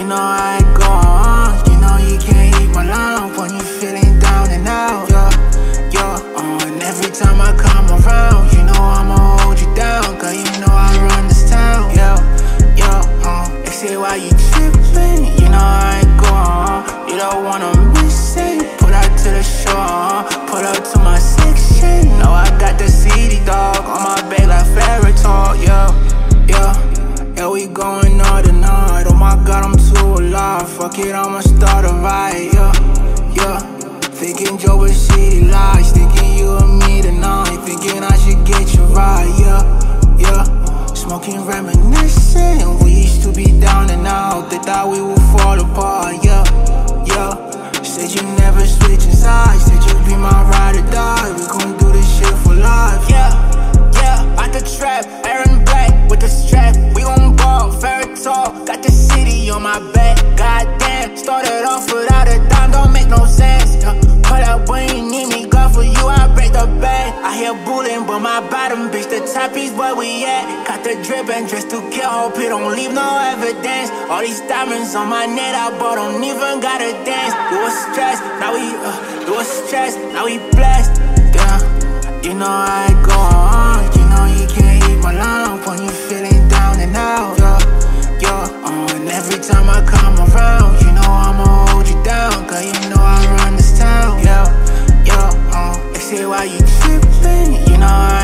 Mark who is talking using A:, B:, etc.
A: You know I go on. You know you can't eat my love when you feeling down and out. And every time I come around, you know I'ma hold you down. Cause you know I run this town. They say why you tripping? You know I ain't go on. You don't wanna miss it. Pull out to the shore, pull up to my section. Know I got the CD dog on my back like fairy tale. Yeah, we going all the night. Oh my god, I'm too alive. Fuck it, I'ma start a riot. Thinking Joe was shitty lies. Thinking you and me tonight. Thinking I should get you right. Smoking, reminiscing. We used to be down and out. They thought we would fall apart. Said you never switching sides. Said you'd be my ride or die. We gon' do this shit for life. Out the trap, Aaron Black with the strap. We gon' ball, very tall. Got the city on my back. Goddamn, started off without a dime, don't make no sense. Pull up when you need me, God for you, I break the bank. I hear bullying, but my bottom bitch, the top is where we at. Got the drip and dress to kill, hope it don't leave no evidence. All these diamonds on my neck, I bought, don't even gotta dance. You was stressed, now we blessed. Damn, you know I go on. You know you can't eat my love when you feeling down and out. And every time I come around, you know I'ma hold you down. Cause you know I run this town. They say why you tripping? You know I